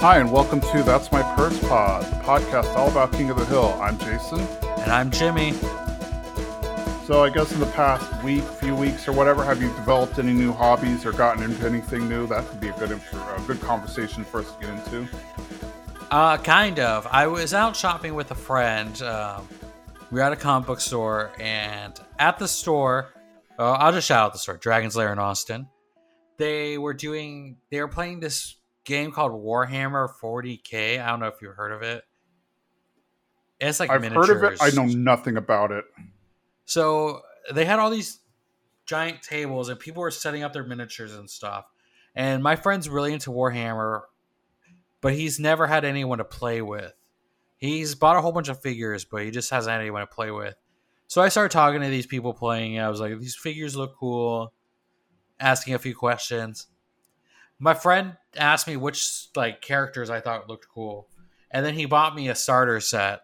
Hi, and welcome to That's My Purse Pod, the podcast all about King of the Hill. I'm Jason. And I'm Jimmy. So I guess in the past few weeks or whatever, have you developed any new hobbies or gotten into anything new? That could be a good conversation for us to get into. Kind of. I was out shopping with a friend. We were at a comic book store, and at the store, I'll just shout out the store, Dragon's Lair in Austin. They were playing this game called Warhammer 40K. I don't know if you've heard of it. It's like I've miniatures. heard of it. I know nothing about it. So they had all these giant tables, and people were setting up their miniatures and stuff. And my friend's really into Warhammer, but he's never had anyone to play with. He's bought a whole bunch of figures, but he just hasn't had anyone to play with. So I started talking to these people playing. I was like, these figures look cool. Asking a few questions. My friend asked me which characters I thought looked cool. And then he bought me a starter set.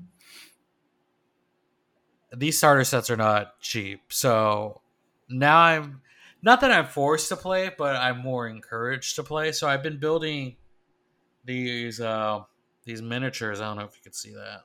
These starter sets are not cheap. So now I'm not that I'm forced to play, but I'm more encouraged to play. So I've been building these miniatures. I don't know if you could see that.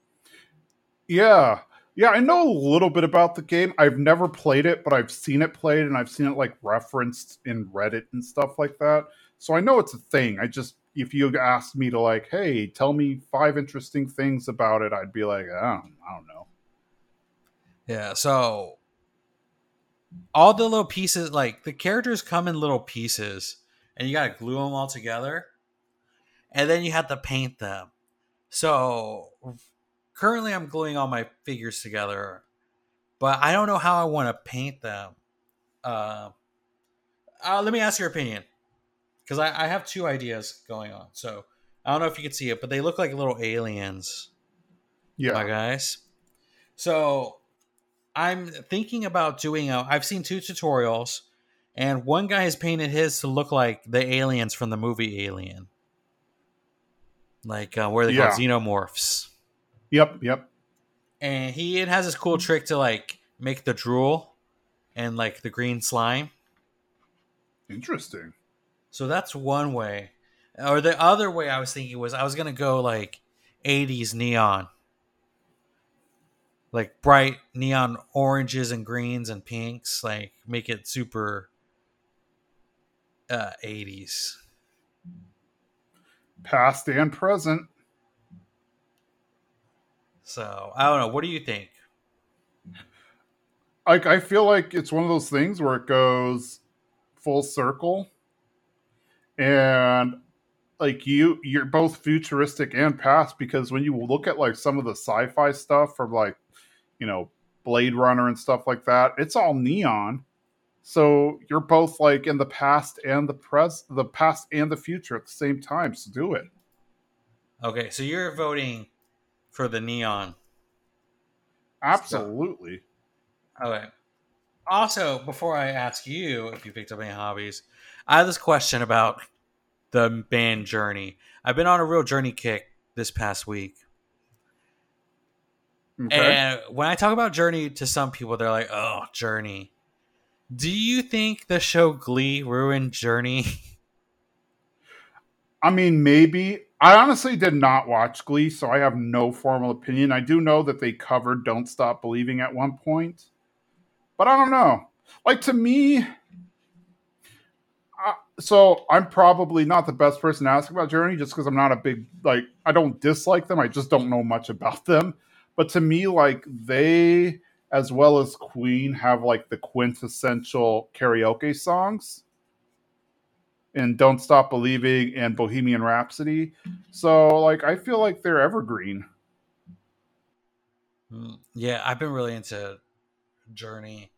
Yeah, I know a little bit about the game. I've never played it, but I've seen it played, and I've seen it referenced in Reddit and stuff like that. So I know it's a thing. If you asked me to hey, tell me 5 interesting things about it, I'd be like, I don't know. Yeah, so all the little pieces, the characters come in little pieces, and you gotta glue them all together, and then you have to paint them. So currently I'm gluing all my figures together, but I don't know how I want to paint them. Let me ask your opinion, because I have 2 ideas going on. So I don't know if you can see it, but they look like little aliens. Yeah. My guys. So I'm thinking about doing I've seen 2 tutorials, and one guy has painted his to look like the aliens from the movie Alien. Where they call xenomorphs. Yep. And it has this cool trick to make the drool and the green slime. Interesting. So that's one way. Or the other way I was thinking was I was going to go 80s neon. Bright neon oranges and greens and pinks. Make it super 80s. Past and present. So, I don't know. What do you think? I feel like it's one of those things where it goes full circle. And you're both futuristic and past, because when you look at some of the sci-fi stuff from Blade Runner and stuff like that, it's all neon. So you're both in the past and the past and the future at the same time. So do it. Okay, so you're voting for the neon. Absolutely. Okay. Also, before I ask you if you picked up any hobbies, I have this question about the band Journey. I've been on a real Journey kick this past week. Okay. And when I talk about Journey to some people, they're like, oh, Journey. Do you think the show Glee ruined Journey? I mean, maybe. I honestly did not watch Glee, so I have no formal opinion. I do know that they covered Don't Stop Believing at one point. But I don't know. To me... so I'm probably not the best person to ask about Journey, just because I'm not a big... I don't dislike them. I just don't know much about them. But to me, they, as well as Queen, have the quintessential karaoke songs. And Don't Stop Believing and Bohemian Rhapsody. So, I feel like they're evergreen. Yeah, I've been really into Journey.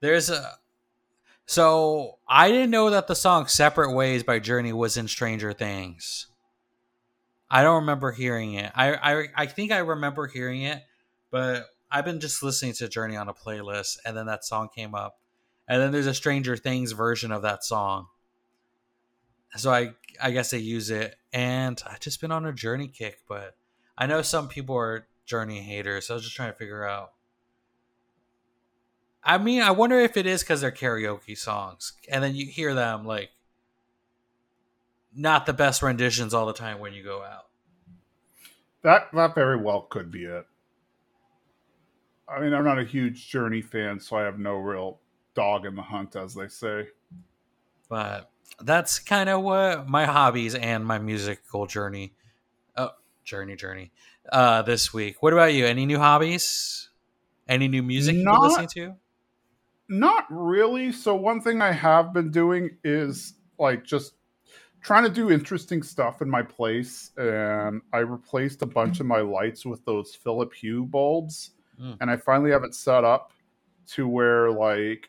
So, I didn't know that the song Separate Ways by Journey was in Stranger Things. I don't remember hearing it. I think I remember hearing it, but I've been just listening to Journey on a playlist, and then that song came up. And then there's a Stranger Things version of that song. So I guess they use it, and I've just been on a Journey kick, but I know some people are Journey haters, so I was just trying to figure out. I mean, I wonder if it is because they're karaoke songs, and then you hear them not the best renditions all the time when you go out. That very well could be it. I mean, I'm not a huge Journey fan, so I have no real dog in the hunt, as they say. But that's kind of what my hobbies and my musical journey. Oh, journey. This week. What about you? Any new hobbies? Any new music you've been listening Not to? not really. So one thing I have been doing is like just trying to do interesting stuff in my place, and I replaced a bunch of my lights with those Philip Hue bulbs, Mm. and I finally have it set up to where like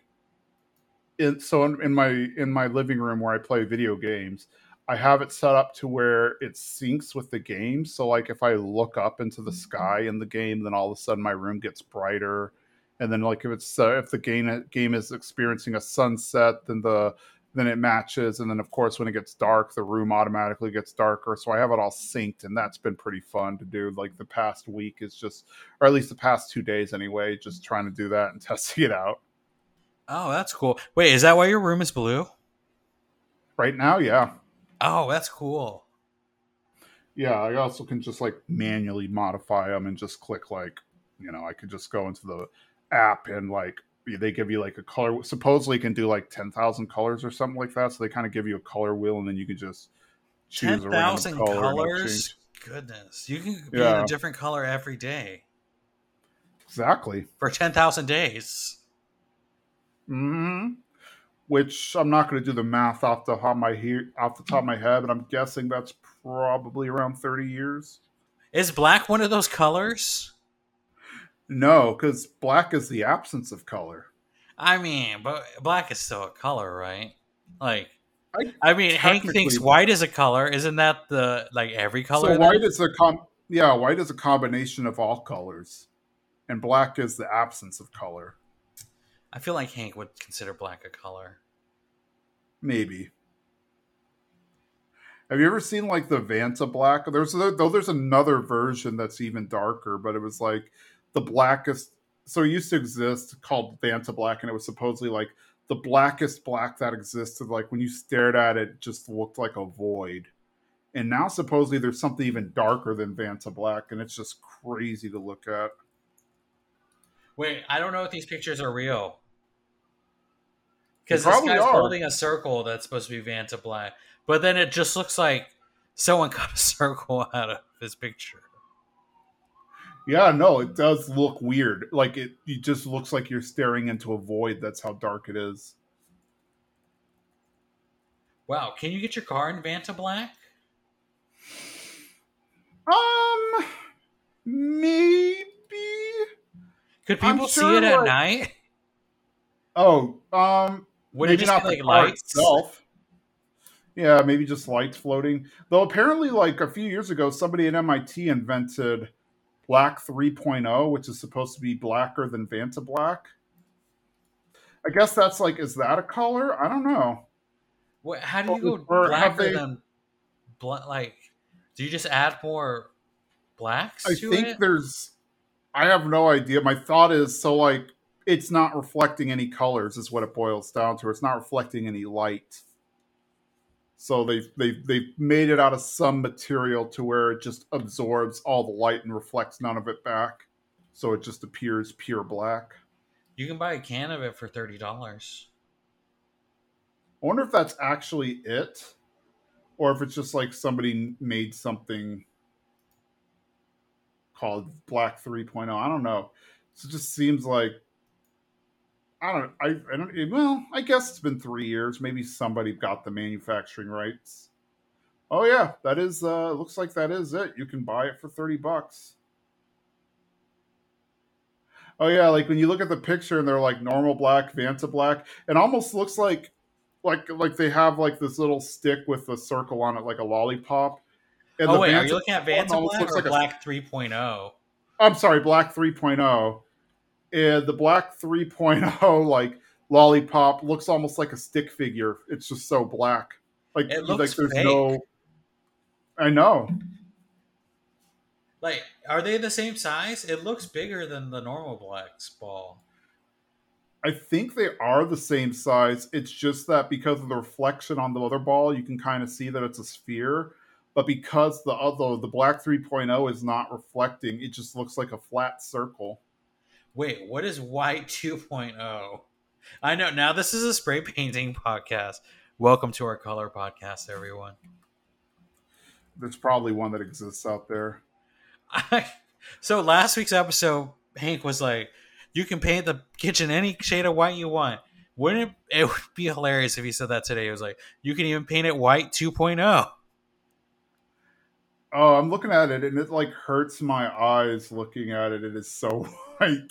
in my living room where I play video games, I have it set up to where it syncs with the game. So like if I look up into the sky in the game, then all of a sudden my room gets brighter. And then like if the game is experiencing a sunset, then it matches. And then of course when it gets dark, the room automatically gets darker. So I have it all synced, and that's been pretty fun to do. Like the past week is just, or at least the past 2 days anyway, just trying to do that and testing it out. Oh, that's cool. Wait, is that why your room is blue? Right now, yeah. Oh, that's cool. Yeah, I also can just like manually modify them and just click like, I could just go into the app and like they give you like a color. Supposedly, you can do like 10,000 colors or something like that. So they kind of give you a color wheel, and then you can just choose a random 10,000 color and it'll colors? change. Goodness. You can be in a Yeah, different color every day exactly. for 10,000 days. Hmm. Which I'm not going to do the math off the top of my head, but I'm guessing that's probably around 30 years. Is black one of those colors? No, because black is the absence of color. I mean, but black is still a color, right? Like, I I mean, Hank thinks technically white is a color. Isn't that the like every So color white then? is white is a combination of all colors, and black is the absence of color. I feel like Hank would consider black a color. Maybe. Have you ever seen like the Vanta black? There's another version that's even darker, but it was like the blackest. So it used to exist called Vanta black, and it was supposedly like the blackest black that existed. Like when you stared at it, it just looked like a void. And now supposedly there's something even darker than Vanta black, and it's just crazy to look at. Wait, I don't know if these pictures are real. They Because this probably guy's are. holding a circle that's supposed to be Vanta Black, but then it just looks like someone cut a circle out of his picture. Yeah, no, it does look weird. Like it just looks like you're staring into a void. That's how dark it is. Wow, can you get your car in Vanta Black? Um, maybe. Could I'm people see it sure. at Like, night? oh, Would it maybe just be not the like car lights? itself. Yeah, maybe just lights floating. Though apparently, like a few years ago, somebody at MIT invented Black 3.0, which is supposed to be blacker than Vanta Black. I guess that's like, is that a color? I don't know. How do you go Or have blacker they? than black? Like, do you just add more I blacks to think it? there's I have no idea. My thought is so like it's not reflecting any colors is what it boils down to. It's not reflecting any light. So they've made it out of some material to where it just absorbs all the light and reflects none of it back. So it just appears pure black. You can buy a can of it for $30. I wonder if that's actually it, or if it's just like somebody made something called Black 3.0. I don't know. So it just seems like I don't. Well, I guess it's been 3 years. Maybe somebody got the manufacturing rights. Oh yeah, that is. Looks like that is it. You can buy it for $30. Oh yeah, like when you look at the picture and they're like normal black, Vanta black, it almost looks like they have like this little stick with a circle on it, like a lollipop. And Oh the wait, are you Vanta looking at one Vanta almost Black looks or like a. Black 3.0? I'm sorry, Black 3.0. And the Black 3.0 like lollipop looks almost like a stick figure. It's just so black. It Like looks there's fake. no. I know. Like, are they the same size? It looks bigger than the normal Black's ball. I think they are the same size. It's just that because of the reflection on the other ball, you can kind of see that it's a sphere. But because the black 3.0 is not reflecting, it just looks like a flat circle. Wait, what is white 2.0? I know, now this is a spray painting podcast. Welcome to our color podcast, everyone. There's probably one that exists out there. So last week's episode, Hank was like, you can paint the kitchen any shade of white you want. Wouldn't it would be hilarious if he said that today. It was like, you can even paint it white 2.0. Oh, I'm looking at it and it like hurts my eyes looking at it. It is so white.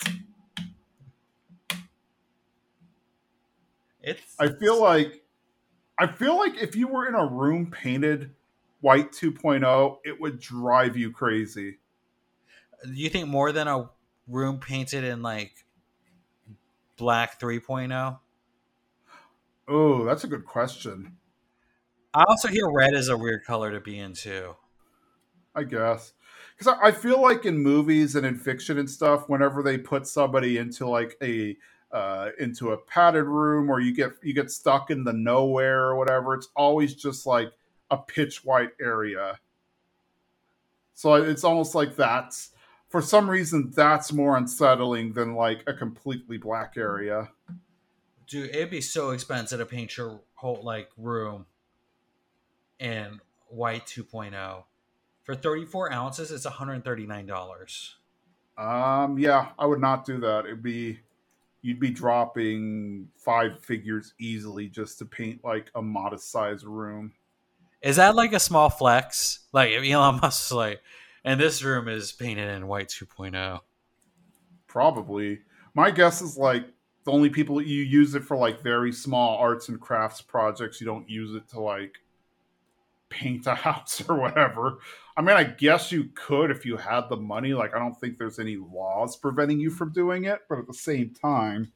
I feel like if you were in a room painted white 2.0, it would drive you crazy. Do you think more than a room painted in like black 3.0? Oh, that's a good question. I also hear red is a weird color to be in too. I guess. Because I feel like in movies and in fiction and stuff, whenever they put somebody into like into a padded room or you get stuck in the nowhere or whatever, it's always just like a pitch white area. So it's almost like that's for some reason that's more unsettling than like a completely black area. Dude, it'd be so expensive to paint your whole like room in white 2.0. For 34 ounces, it's $139. Yeah, I would not do that. You'd be dropping 5 figures easily just to paint like a modest sized room. Is that like a small flex? Like if Elon Musk's like, and this room is painted in white 2.0. Probably. My guess is like the only people you use it for like very small arts and crafts projects. You don't use it to like paint a house or whatever. I mean, I guess you could if you had the money. Like, I don't think there's any laws preventing you from doing it, but at the same time,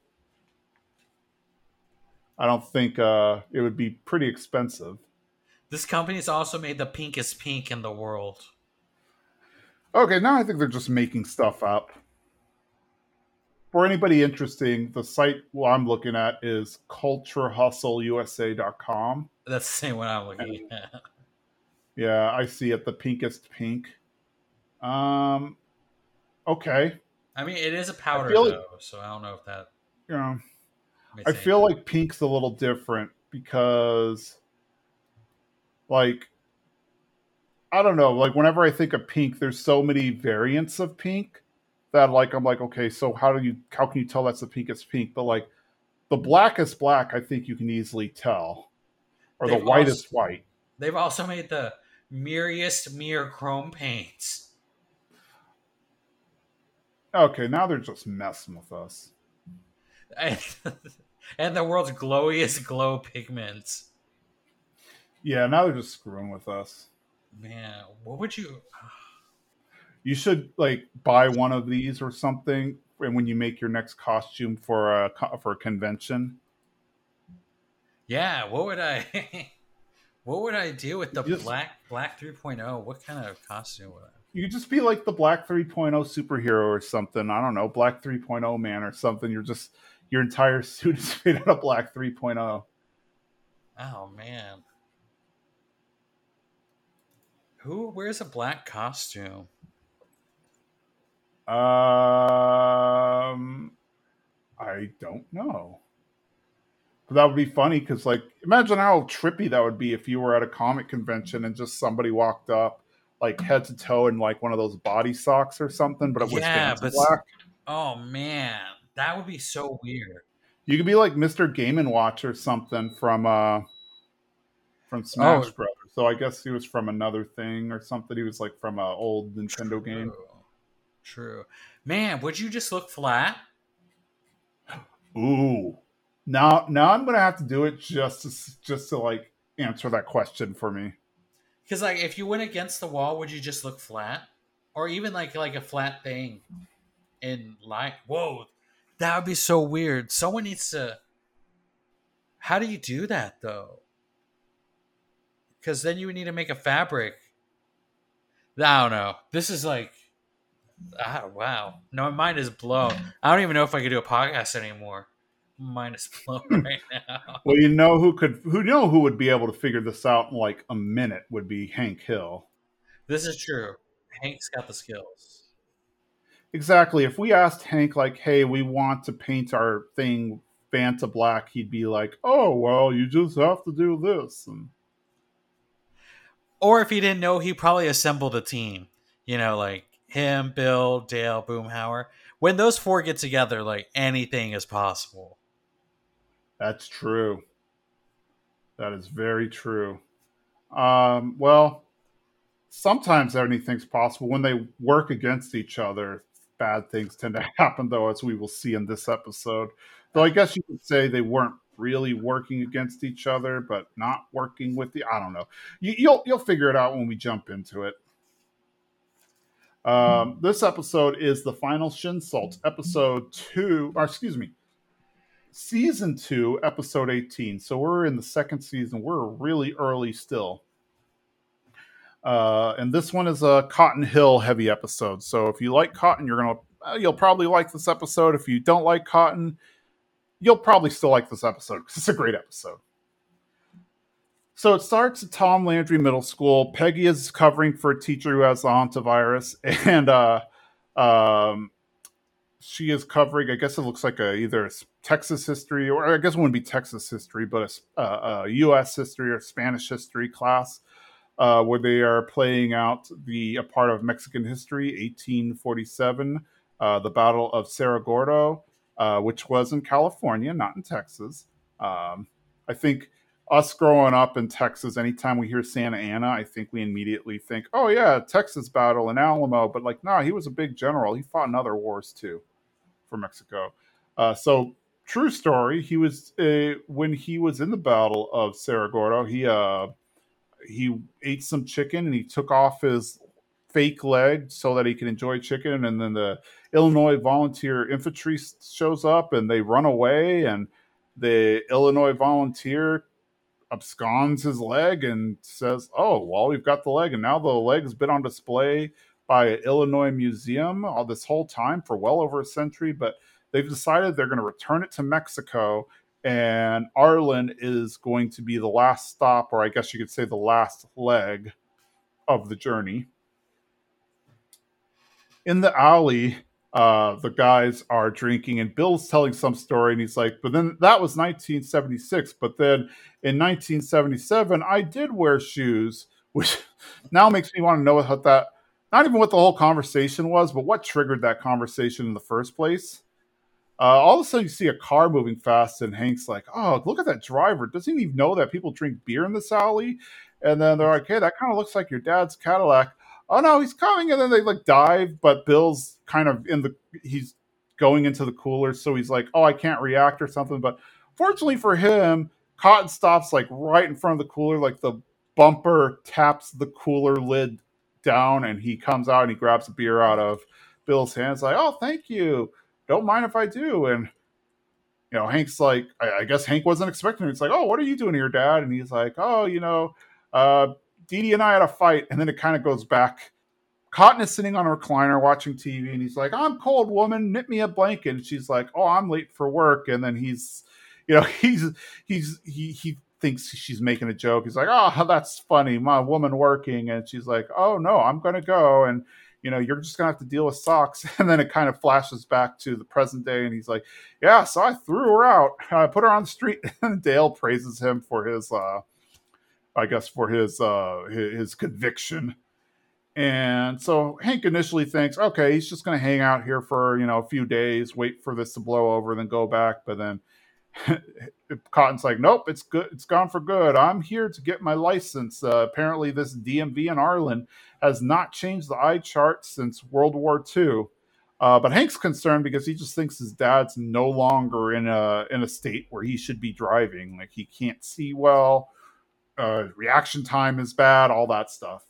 I don't think it would be pretty expensive. This company's also made the pinkest pink in the world. Okay, now I think they're just making stuff up. For anybody interesting, the site I'm looking at is culturehustleusa.com. That's the same one I'm looking at. Yeah, I see it, the pinkest pink. Okay. I mean, it is a powder though, so I don't know if that. You know, I feel like pink's a little different because, like, I don't know. Like, whenever I think of pink, there's so many variants of pink that, like, I'm like, okay, so how can you tell that's the pinkest pink? But like, the blackest black, I think you can easily tell, or the whitest white. They've also made the mirriest mirror chrome paints. Okay, now they're just messing with us. And the world's glowiest glow pigments. Yeah, now they're just screwing with us. Man, what would you... You should like buy one of these or something, and when you make your next costume for a convention. Yeah, what would I do with the black 3.0? What kind of costume would I? You could just be like the Black 3.0 superhero or something. I don't know, Black 3.0 man or something. Your entire suit is made out of Black 3.0. Oh man. Who wears a black costume? I don't know. But that would be funny because, like, imagine how trippy that would be if you were at a comic convention and just somebody walked up, like, head to toe in, like, one of those body socks or something, but it was fancy black. Oh, man. That would be so weird. You could be like Mr. Game & Watch or something from Smash Brothers. So I guess he was from another thing or something. He was, like, from an old Nintendo game. True. Man, would you just look flat? Ooh. Now I'm gonna have to do it just to like answer that question for me. Because like if you went against the wall, would you just look flat, or even like a flat thing in light? Whoa, that would be so weird. Someone needs to. How do you do that though? Because then you would need to make a fabric. I don't know. This is like, wow. No, my mind is blown. I don't even know if I could do a podcast anymore. mind is blown right now. Well, who would be able to figure this out in like a minute would be Hank Hill. This is true. Hank's got the skills. Exactly. If we asked Hank, like, hey, we want to paint our thing Fanta black, he'd be like, oh, well, you just have to do this. And Or if he didn't know, he probably assembled a team. Like him, Bill, Dale, Boomhauer. When those four get together, like anything is possible. that's true. That is very true. Well, sometimes anything's possible. When they work against each other, bad things tend to happen, though, as we will see in this episode. Though I guess you could say they weren't really working against each other, but not working with the. I don't know. You'll figure it out when we jump into it. This episode is the final Shinsault, episode 2, or excuse me, season 2, episode 18. So we're in the second season. We're really early still. And this one is a Cotton Hill heavy episode. So if you like Cotton, you'll probably like this episode. If you don't like Cotton, you'll probably still like this episode because it's a great episode. So it starts at Tom Landry Middle School. Peggy is covering for a teacher who has the hantavirus, and she is covering. I guess it looks like either a Texas history, or I guess it wouldn't be Texas history, but a U.S. history or Spanish history class. Where they are playing out a part of Mexican history, 1847, the Battle of Cerro Gordo, which was in California, not in Texas. I think us growing up in Texas, anytime we hear Santa Anna, I think we immediately think, oh yeah, Texas battle in Alamo. But like, no, he was a big general. He fought in other wars too for Mexico. So true story. He was when he was in the Battle of Cerro Gordo, he ate some chicken and he took off his fake leg so that he could enjoy chicken. And then the Illinois Volunteer Infantry shows up and they run away. And the Illinois Volunteer absconds his leg and says, oh, well, we've got the leg. And now the leg has been on display by an Illinois museum all this whole time for well over a century. But they've decided they're going to return it to Mexico. And Arlen is going to be the last stop, or I guess you could say the last leg of the journey. In the alley, the guys are drinking, and Bill's telling some story, and he's like, but then that was 1976, but then in 1977, I did wear shoes, which now makes me want to know what that, not even what the whole conversation was, but what triggered that conversation in the first place. All of a sudden, you see a car moving fast, and Hank's like, oh, look at that driver. Doesn't he even know that people drink beer in this alley? And then they're like, hey, that kind of looks like your dad's Cadillac. Oh, no, he's coming. And then they like dive, but Bill's kind of he's going into the cooler. So he's like, oh, I can't react or something. But fortunately for him, Cotton stops like right in front of the cooler. Like the bumper taps the cooler lid down, and he comes out and he grabs a beer out of Bill's hands. Like, oh, thank you. Don't mind if I do. And, Hank's like, I guess Hank wasn't expecting it. It's like, oh, what are you doing here, Dad? And he's like, oh, Dee Dee and I had a fight. And then it kind of goes back. Cotton is sitting on a recliner watching TV, and he's like, I'm cold, woman. Knit me a blanket. And she's like, oh, I'm late for work. And then he thinks she's making a joke. He's like, oh, that's funny. My woman working. And she's like, oh, no, I'm going to go. And, you're just going to have to deal with socks. And then it kind of flashes back to the present day. And he's like, yeah, so I threw her out. I put her on the street. And Dale praises him for his, his conviction. And so Hank initially thinks, okay, he's just going to hang out here for, a few days, wait for this to blow over, then go back. But then Cotton's like, nope, it's good. It's gone for good. I'm here to get my license. Apparently this DMV in Arlen has not changed the eye chart since World War II. But Hank's concerned because he just thinks his dad's no longer in a state where he should be driving. Like he can't see well. Reaction time is bad, all that stuff.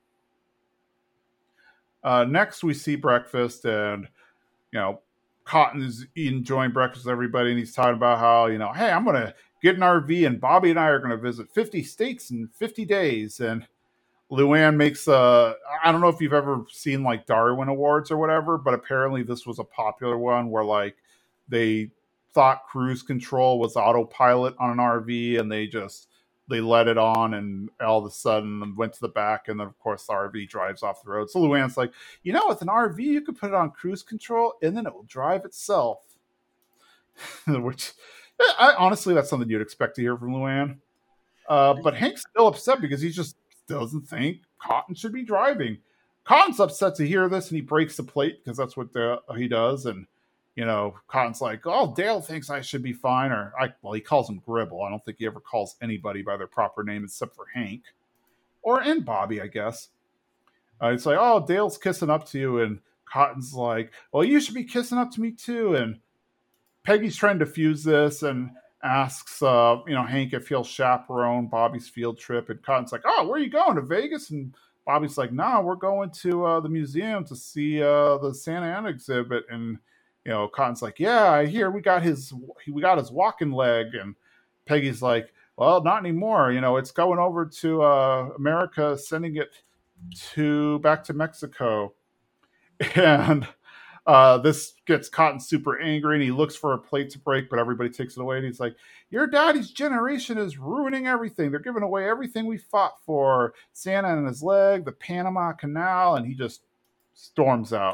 Next, we see breakfast, and Cotton is enjoying breakfast with everybody, and he's talking about how hey, I'm gonna get an RV, and Bobby and I are gonna visit 50 states in 50 days. And Luann makes I don't know if you've ever seen like Darwin Awards or whatever, but apparently this was a popular one where like they thought cruise control was autopilot on an RV, and they let it on, and all of a sudden went to the back, and then of course the RV drives off the road. So Luann's like, with an RV you could put it on cruise control and then it will drive itself. Which, honestly, that's something you'd expect to hear from Luann. But Hank's still upset because he just doesn't think Cotton should be driving. Cotton's upset to hear this, and he breaks the plate because that's what he does. And Cotton's like, "Oh, Dale thinks I should be fine," he calls him Gribble. I don't think he ever calls anybody by their proper name except for Hank, and Bobby, I guess. It's like, "Oh, Dale's kissing up to you," and Cotton's like, "Well, you should be kissing up to me too." And Peggy's trying to fuse this and asks, Hank if he'll chaperone Bobby's field trip. And Cotton's like, "Oh, where are you going, to Vegas?" And Bobby's like, "Nah, we're going to the museum to see the Santa Ana exhibit." And Cotton's like, "Yeah, I hear we got his walking leg." And Peggy's like, "Well, not anymore. It's going over to America, sending it back to Mexico." And this gets Cotton super angry, and he looks for a plate to break, but everybody takes it away. And he's like, "Your daddy's generation is ruining everything. They're giving away everything we fought for. Santa and his leg, the Panama Canal," and he just storms out.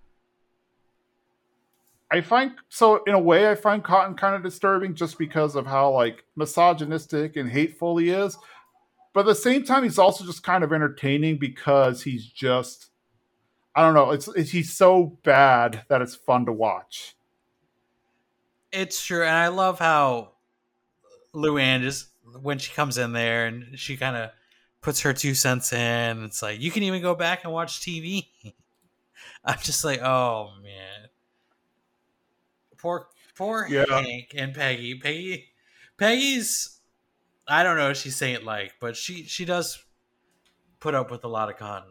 In a way, I find Cotton kind of disturbing just because of how misogynistic and hateful he is. But at the same time, he's also just kind of entertaining because he's just, I don't know. He's so bad that it's fun to watch. It's true, and I love how Luann just, when she comes in there and she kind of puts her 2 cents in. It's like, you can even go back and watch TV. I'm just like, oh man, poor Hank and Peggy. Peggy's, I don't know if she's saint-like, but she does put up with a lot of Cotton.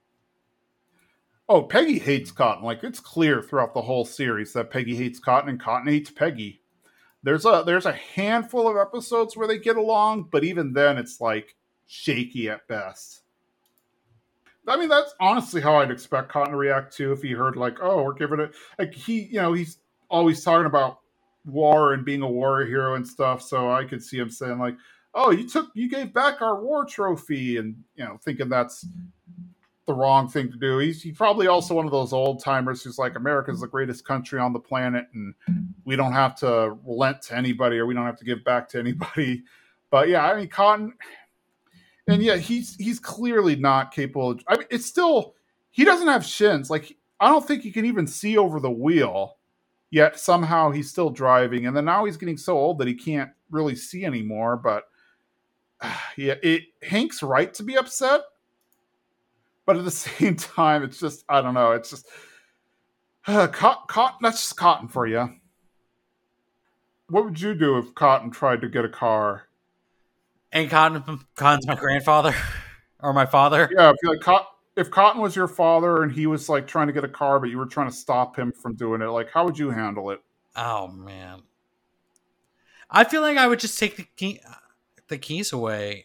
Oh, Peggy hates Cotton. It's clear throughout the whole series that Peggy hates Cotton and Cotton hates Peggy. There's a handful of episodes where they get along, but even then it's shaky at best. I mean, that's honestly how I'd expect Cotton to react to if he heard "Oh, we're giving it," he's always talking about war and being a war hero and stuff. So I could see him saying "Oh, you gave back our war trophy," and thinking that's the wrong thing to do. He's probably also one of those old timers who's like, America's the greatest country on the planet, and we don't have to relent to anybody, or we don't have to give back to anybody. But yeah, I mean, Cotton, and yeah, he's clearly not capable of, I mean, it's still, he doesn't have shins. I don't think he can even see over the wheel, yet somehow he's still driving. And then now he's getting so old that he can't really see anymore. But yeah, Hank's right to be upset. But at the same time, it's just, I don't know. It's just, Cotton, that's just Cotton for you. What would you do if Cotton tried to get a car? And Cotton's my grandfather or my father? Yeah, if Cotton was your father and he was trying to get a car, but you were trying to stop him from doing it, how would you handle it? Oh, man. I feel like I would just take the keys away.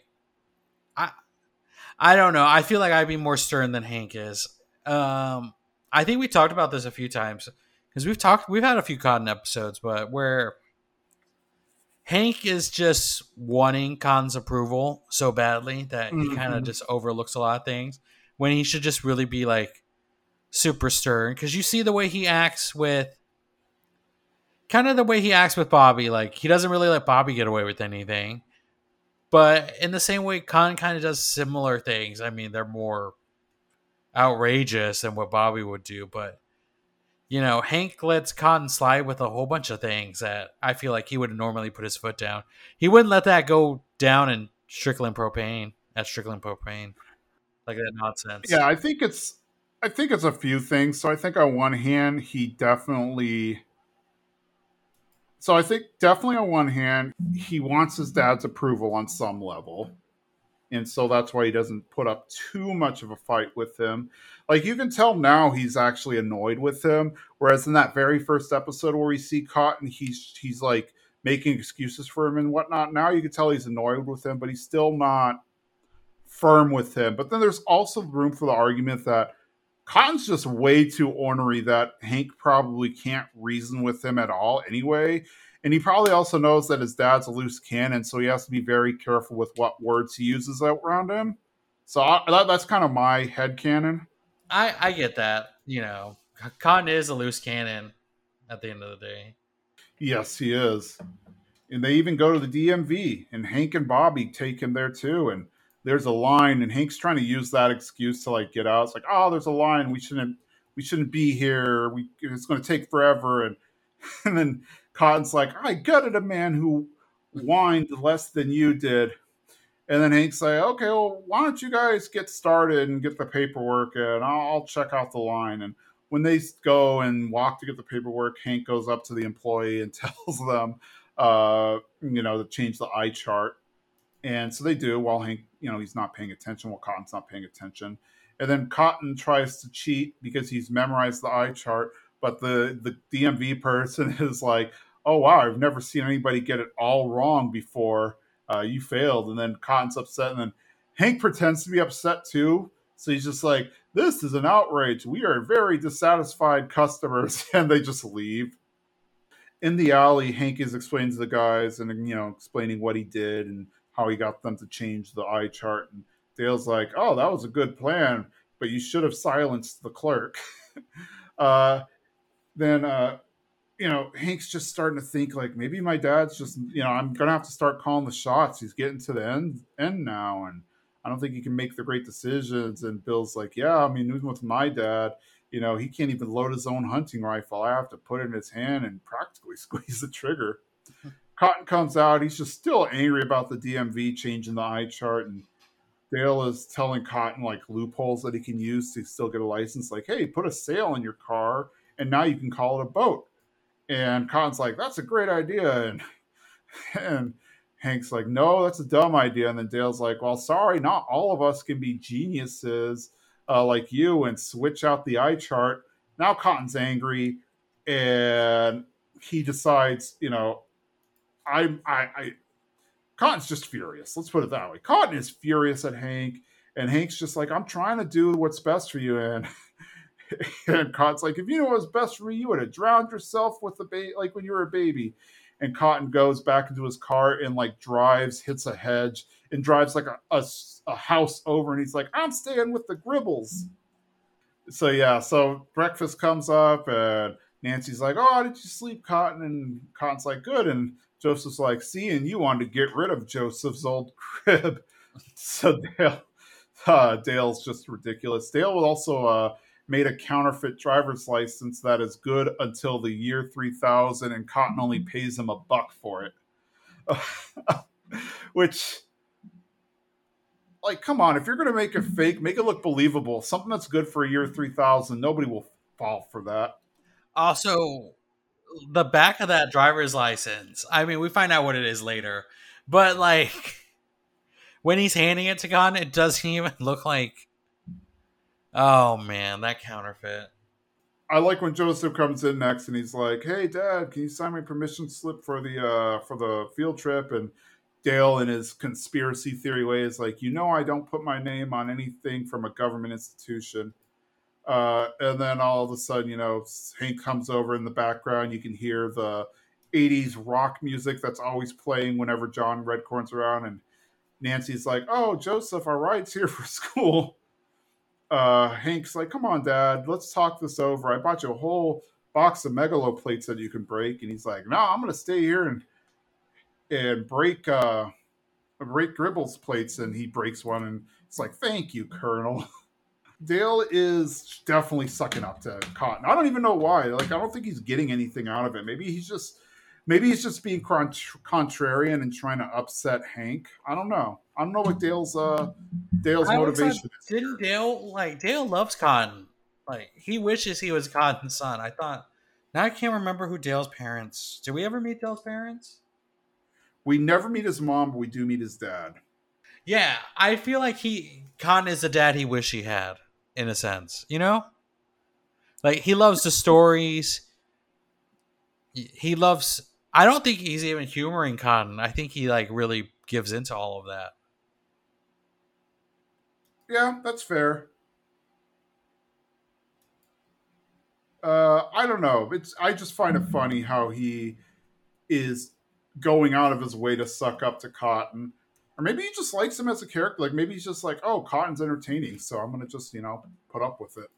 I don't know. I feel like I'd be more stern than Hank is. I think we talked about this a few times because we've had a few Cotton episodes, but where Hank is just wanting Cotton's approval so badly that he kind of just overlooks a lot of things when he should just really be super stern. Because you see the way he acts with Bobby. He doesn't really let Bobby get away with anything. But in the same way, Cotton kind of does similar things. I mean, they're more outrageous than what Bobby would do. But, Hank lets Cotton slide with a whole bunch of things that I feel like he would normally put his foot down. He wouldn't let that go down in Strickland Propane. Like that nonsense. Yeah, I think it's a few things. So I think on one hand, he wants his dad's approval on some level. And so that's why he doesn't put up too much of a fight with him. You can tell now he's actually annoyed with him. Whereas in that very first episode where we see Cotton, he's making excuses for him and whatnot. Now you can tell he's annoyed with him, but he's still not firm with him. But then there's also room for the argument that Cotton's just way too ornery that Hank probably can't reason with him at all anyway. And he probably also knows that his dad's a loose cannon, so he has to be very careful with what words he uses around him. So that's kind of my head canon. I get that. Cotton is a loose cannon at the end of the day. Yes, he is. And they even go to the DMV, and Hank and Bobby take him there too. And there's a line, and Hank's trying to use that excuse to like get out. It's like, oh, there's a line. We shouldn't be here. It's going to take forever. And and then Cotton's like, I gutted a man who whined less than you did. And then Hank's like, okay, well, why don't you guys get started and get the paperwork, and I'll check out the line. And when they go and walk to get the paperwork, Hank goes up to the employee and tells them, to change the eye chart. And so they do while Hank, he's not paying attention, while Cotton's not paying attention. And then Cotton tries to cheat because he's memorized the eye chart, but the DMV person is like, oh, wow, I've never seen anybody get it all wrong before. You failed. And then Cotton's upset. And then Hank pretends to be upset too. So he's just like, this is an outrage. We are very dissatisfied customers. And they just leave. In the alley, Hank is explaining to the guys and explaining what he did and how he got them to change the eye chart. And Dale's like, "Oh, that was a good plan, but you should have silenced the clerk." uh, then Hank's just starting to think like maybe my dad's just I'm gonna have to start calling the shots. He's getting to the end now, and I don't think he can make the great decisions. And Bill's like, yeah, I mean, even with my dad, he can't even load his own hunting rifle. I have to put it in his hand and practically squeeze the trigger. Cotton comes out. He's just still angry about the DMV changing the eye chart, and Dale is telling Cotton like loopholes that he can use to still get a license. Like, hey, put a sail in your car, and now you can call it a boat. And Cotton's like, that's a great idea. And Hank's like, no, that's a dumb idea. And then Dale's like, well, sorry, not all of us can be geniuses like you and switch out the eye chart. Now Cotton's angry, and he decides, I Cotton's just furious. Let's put it that way. Cotton is furious at Hank, and Hank's just like, I'm trying to do what's best for you. And Cotton's like, if you know what's best for you, you would have drowned yourself with the baby, like when you were a baby. And Cotton goes back into his car and like drives, hits a hedge, and drives like a house over. And he's like, I'm staying with the Gribbles. So yeah, so breakfast comes up, and Nancy's like, oh, how did you sleep, Cotton? And Cotton's like, good. And Joseph's like, see, and you wanted to get rid of Joseph's old crib. So Dale's just ridiculous. Dale was also made a counterfeit driver's license that is good until the year 3000, and Cotton only pays him $1 for it. Which, like, come on, if you're going to make it fake, make it look believable. Something that's good for a year 3000, nobody will fall for that. Also, the back of that driver's license, I mean, we find out what it is later, but like when he's handing it to Cotton, it doesn't even look like, oh man, that counterfeit. I like when Joseph comes in next and he's like, "Hey, Dad, can you sign my permission slip for the field trip?" And Dale, in his conspiracy theory way, is like, I don't put my name on anything from a government institution." And then all of a sudden, Hank comes over in the background. You can hear the 80s rock music that's always playing whenever John Redcorn's around. And Nancy's like, oh, Joseph, our ride's here for school. Hank's like, come on, Dad, let's talk this over. I bought you a whole box of megalo plates that you can break. And he's like, no, I'm going to stay here and break Gribble's plates. And he breaks one. And it's like, thank you, Colonel. Dale is definitely sucking up to Cotton. I don't even know why. Like, I don't think he's getting anything out of it. Maybe he's just being contrarian and trying to upset Hank. I don't know. I don't know what Dale's motivation is. Didn't Dale loves Cotton. Like, he wishes he was Cotton's son. I thought, now I can't remember who Dale's parents. Did we ever meet Dale's parents? We never meet his mom, but we do meet his dad. Yeah, I feel like Cotton is the dad he wished he had, in a sense. Like, he loves the stories. He loves... I don't think he's even humoring Cotton. I think he, like, really gives into all of that. Yeah, that's fair. I don't know. I just find it funny how he is going out of his way to suck up to Cotton. Or maybe he just likes him as a character. Like maybe he's just like, oh, Cotton's entertaining, so I'm gonna just, put up with it.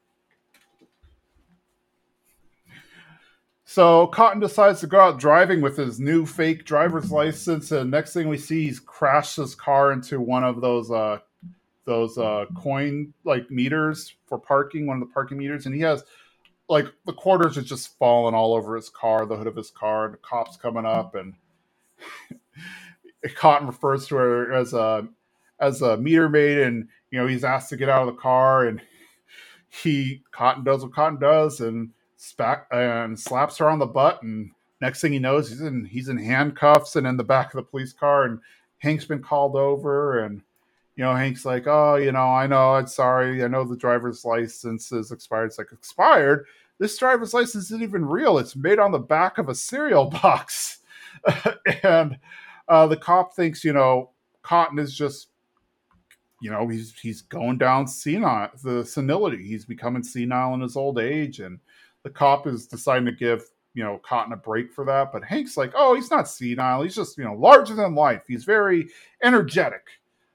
So Cotton decides to go out driving with his new fake driver's license, and next thing we see, he's crashed his car into one of those coin like meters for parking, one of the parking meters, and he has like the quarters are just falling all over his car, the hood of his car, and the cops coming up, and Cotton refers to her as a meter maid, and he's asked to get out of the car, and he Cotton does what Cotton does, and slaps her on the butt, and next thing he knows, he's in handcuffs and in the back of the police car, and Hank's been called over, and Hank's like, oh, I know, I'm sorry, I know the driver's license is expired. It's like, expired? This driver's license isn't even real. It's made on the back of a cereal box. And the cop thinks, Cotton is just, he's going down senile, the senility. He's becoming senile in his old age, and the cop is deciding to give Cotton a break for that. But Hank's like, oh, he's not senile. He's just larger than life. He's very energetic.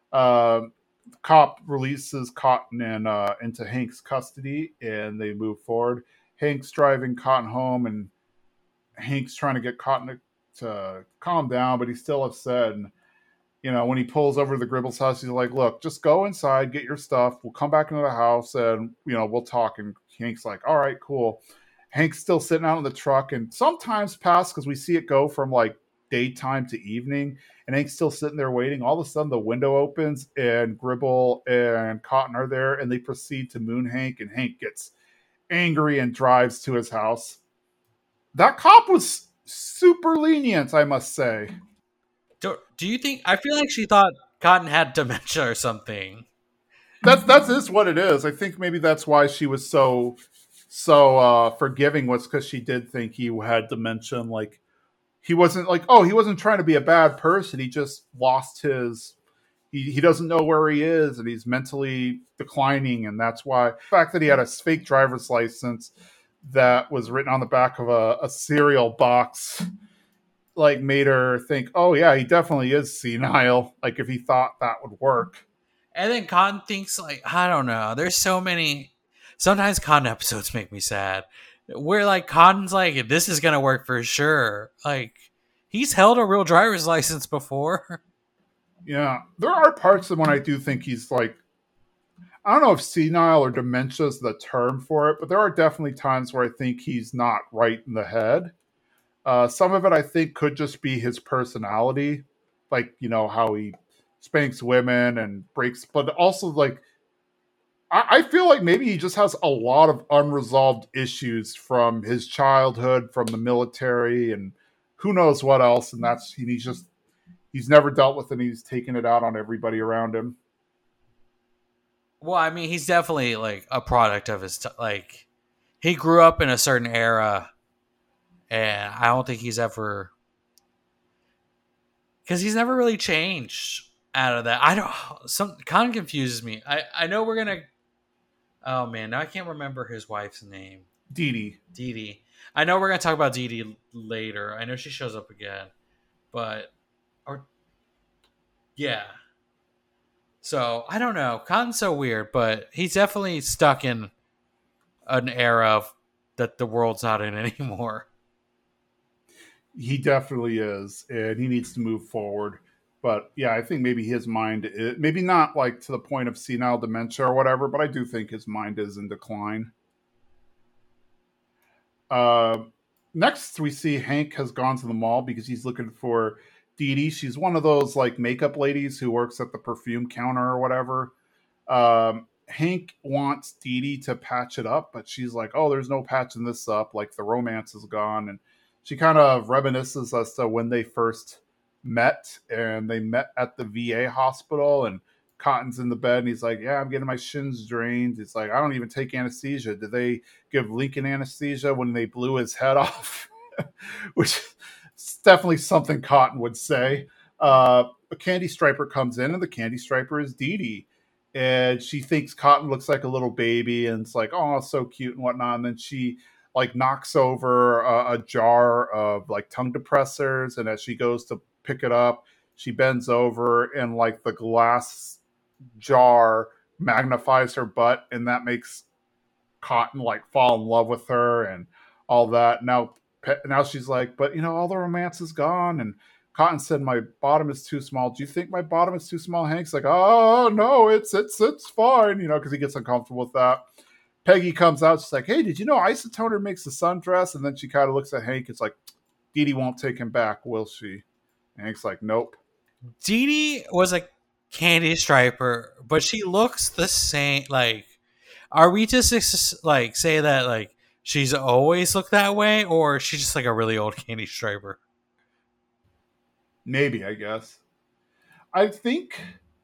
The cop releases Cotton into Hank's custody, and they move forward. Hank's driving Cotton home, and Hank's trying to get Cotton to calm down, but he's still upset. And when he pulls over to the Gribbles' house, he's like, look, just go inside, get your stuff. We'll come back into the house and, we'll talk. And Hank's like, all right, cool. Hank's still sitting out in the truck, and sometimes pass because we see it go from like daytime to evening, and Hank's still sitting there waiting. All of a sudden, the window opens, and Gribble and Cotton are there, and they proceed to moon Hank, and Hank gets angry and drives to his house. That cop was super lenient, I must say. Do you think? I feel like she thought Cotton had dementia or something. That's just what it is. I think maybe that's why she was so forgiving, was because she did think he had dementia. And like he wasn't trying to be a bad person. He just lost his. He doesn't know where he is, and he's mentally declining, and that's why the fact that he had a fake driver's license that was written on the back of a cereal box like made her think, oh yeah, he definitely is senile. Like if he thought that would work. And then Cotton thinks, like, I don't know. There's so many. Sometimes Cotton episodes make me sad. Where like Cotton's like, this is gonna work for sure. Like he's held a real driver's license before. Yeah, there are parts of when I do think he's like, I don't know if senile or dementia is the term for it, but there are definitely times where I think he's not right in the head. Some of it I think could just be his personality, like how he spanks women and breaks, but also like I feel like maybe he just has a lot of unresolved issues from his childhood, from the military, and who knows what else. And he's never dealt with it. And he's taken it out on everybody around him. Well, I mean, he's definitely like a product of his like he grew up in a certain era, and I don't think he's ever, because he's never really changed out of that. I don't. Some kind of confuses me. I know we're gonna. Oh man, now I can't remember his wife's name. Dee Dee. I know we're gonna talk about Dee Dee later. I know she shows up again, but yeah. So I don't know. Cotton's so weird, but he's definitely stuck in an era of that the world's not in anymore. He definitely is, and he needs to move forward. But yeah, I think maybe his mind, maybe not like to the point of senile dementia or whatever, but I do think his mind is in decline. Next, we see Hank has gone to the mall because he's looking for Dee Dee. She's one of those like makeup ladies who works at the perfume counter or whatever. Hank wants Dee Dee to patch it up, but she's like, oh, there's no patching this up. Like the romance is gone. And she kind of reminisces as to when they first met, and they met at the VA hospital, and Cotton's in the bed and he's like, yeah, I'm getting my shins drained. It's like, I don't even take anesthesia. Did they give Lincoln anesthesia when they blew his head off? Which is definitely something Cotton would say. A candy striper comes in, and the candy striper is Dee Dee. And she thinks Cotton looks like a little baby, and it's like, oh, so cute and whatnot. And then she like knocks over a jar of like tongue depressors, and as she goes to pick it up, she bends over and like the glass jar magnifies her butt, and that makes Cotton like fall in love with her and all that. Now she's like, but all the romance is gone. And Cotton said, my bottom is too small. Do you think my bottom is too small? Hank's like, oh no, it's fine, because he gets uncomfortable with that. Peggy comes out. She's like, hey, did you know Isotoner makes the sundress? And then she kind of looks at Hank. It's like, Dee Dee won't take him back, will she? And Hank's like, nope. Dee Dee was a candy striper, but she looks the same. Like, are we just like say that like she's always looked that way, or is she just like a really old candy striper? Maybe, I guess. I think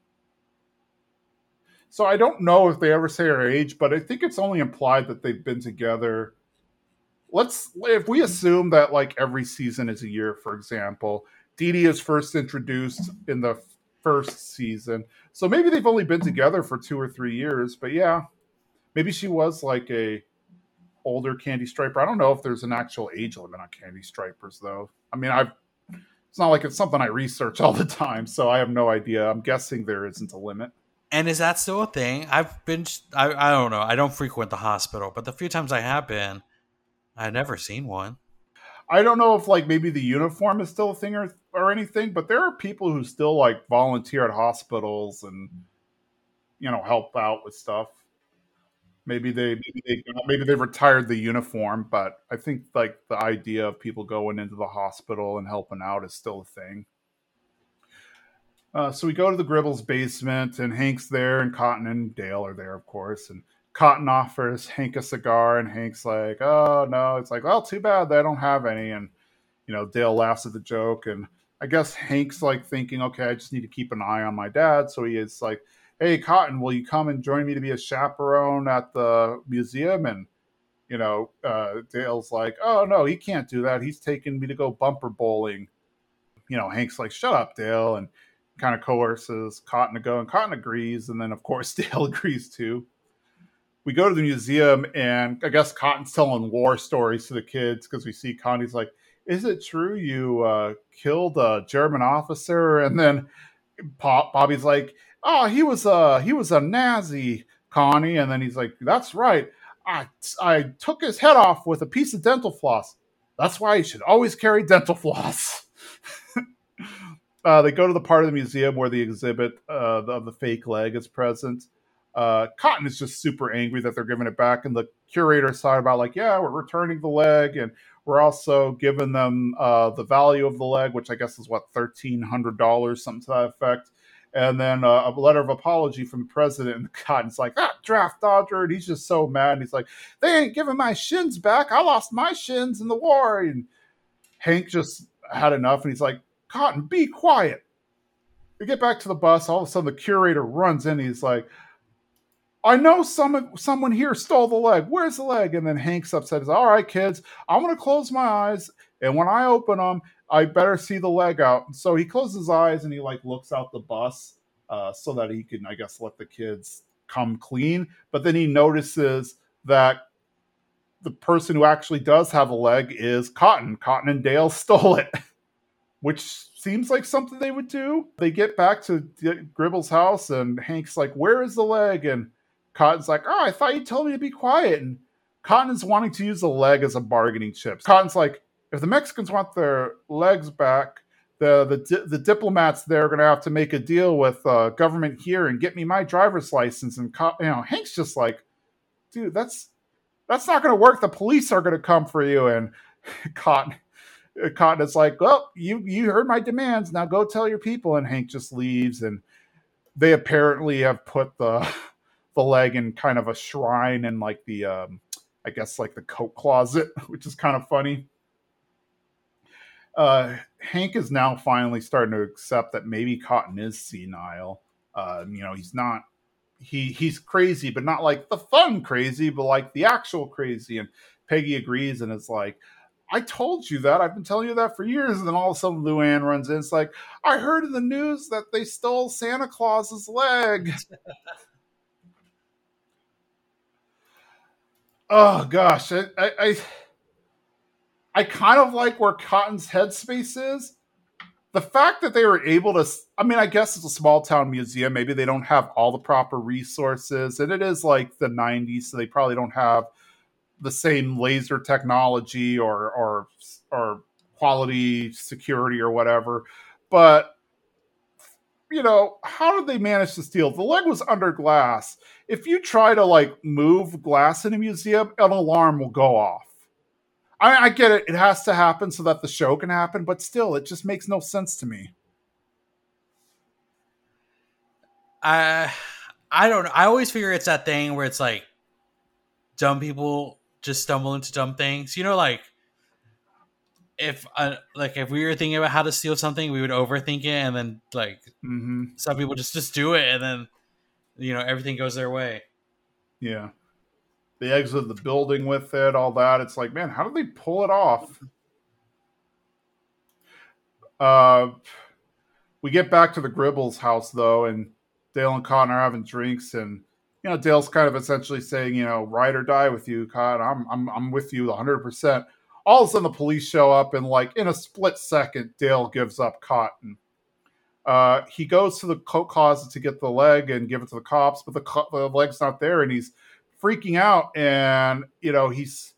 so. I don't know if they ever say her age, but I think it's only implied that they've been together. If we assume that like every season is a year, for example, Dee Dee is first introduced in the first season, so maybe they've only been together for 2 or 3 years. But yeah, maybe she was like a older candy striper. I don't know if there's an actual age limit on candy stripers, though. I mean, it's not like it's something I research all the time, so I have no idea. I'm guessing there isn't a limit. And is that still a thing? I don't know. I don't frequent the hospital, but the few times I have been, I've never seen one. I don't know if like maybe the uniform is still a thing or anything, but there are people who still like volunteer at hospitals and help out with stuff. Maybe they retired the uniform, but I think like the idea of people going into the hospital and helping out is still a thing. So we go to the Gribbles basement, and Hank's there, and Cotton and Dale are there, of course. And Cotton offers Hank a cigar, and Hank's like, "Oh no!" It's like, "Well, too bad they don't have any." And Dale laughs at the joke, and I guess Hank's like thinking, "Okay, I just need to keep an eye on my dad." So he is like, "Hey, Cotton, will you come and join me to be a chaperone at the museum?" And Dale's like, "Oh no, he can't do that. He's taking me to go bumper bowling." Hank's like, "Shut up, Dale," and kind of coerces Cotton to go, and Cotton agrees, and then of course Dale agrees too. We go to the museum, and I guess Cotton's telling war stories to the kids because we see Connie's like, "Is it true you killed a German officer?" And then Bobby's like, "Oh, he was a Nazi, Connie." And then he's like, "That's right. I took his head off with a piece of dental floss. That's why you should always carry dental floss." They go to the part of the museum where the exhibit of the fake leg is present. Cotton is just super angry that they're giving it back, and the curator side about like, yeah, we're returning the leg, and we're also giving them the value of the leg, which I guess is what $1,300, something to that effect. And then a letter of apology from the president, and Cotton's like, "Ah, draft dodger," and he's just so mad. And he's like, "They ain't giving my shins back. I lost my shins in the war." And Hank just had enough, and he's like, "Cotton, be quiet." We get back to the bus. All of a sudden, the curator runs in. He's like, "I know someone here stole the leg. Where's the leg?" And then Hank's upset. He's like, "All right, kids, I'm going to close my eyes. And when I open them, I better see the leg out." And so he closes his eyes and he like looks out the bus so that he can, I guess, let the kids come clean. But then he notices that the person who actually does have a leg is Cotton. Cotton and Dale stole it, which seems like something they would do. They get back to Gribble's house, and Hank's like, "Where is the leg?" And Cotton's like, "Oh, I thought you told me to be quiet." And Cotton is wanting to use the leg as a bargaining chip. Cotton's like, if the Mexicans want their legs back, the diplomats there are going to have to make a deal with government here and get me my driver's license. And Hank's just like, "Dude, that's not going to work. The police are going to come for you." And Cotton is like, "Well, you heard my demands. Now go tell your people." And Hank just leaves, and they apparently have put the leg in kind of a shrine in like the I guess like the coat closet, which is kind of funny. Hank is now finally starting to accept that maybe Cotton is senile. He's not. He's crazy, but not like the fun crazy, but like the actual crazy. And Peggy agrees and is like, "I told you that. I've been telling you that for years." And then all of a sudden Luann runs in. It's like, "I heard in the news that they stole Santa Claus's leg." Oh gosh, I kind of like where Cotton's headspace is. The fact that they were able to, I mean, I guess it's a small town museum. Maybe they don't have all the proper resources, and it is like the 90s, so they probably don't have the same laser technology or quality security or whatever. But how did they manage to steal? The leg was under glass. If you try to like move glass in a museum, an alarm will go off. I get it; it has to happen so that the show can happen, but still, it just makes no sense to me. I I don't know. I always figure it's that thing where it's like dumb people just stumble into dumb things. You know, like if we were thinking about how to steal something, we would overthink it, and then like Mm-hmm. some people just do it, and then everything goes their way. Yeah, they exit the building with it, all that. It's like, man, how did they pull it off? Uh, we get back to the Gribbles house though, and Dale and Cotton are having drinks, and Dale's kind of essentially saying, ride or die with you, Cotton. I'm with you 100%. All of a sudden, the police show up, and like in a split second, Dale gives up Cotton. He goes to the coat closet to get the leg and give it to the cops, but the leg's not there, and he's freaking out. And he's